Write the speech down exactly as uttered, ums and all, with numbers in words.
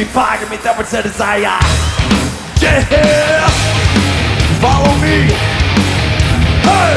paga me tempo de ser desire. Yeah, follow me. Hey.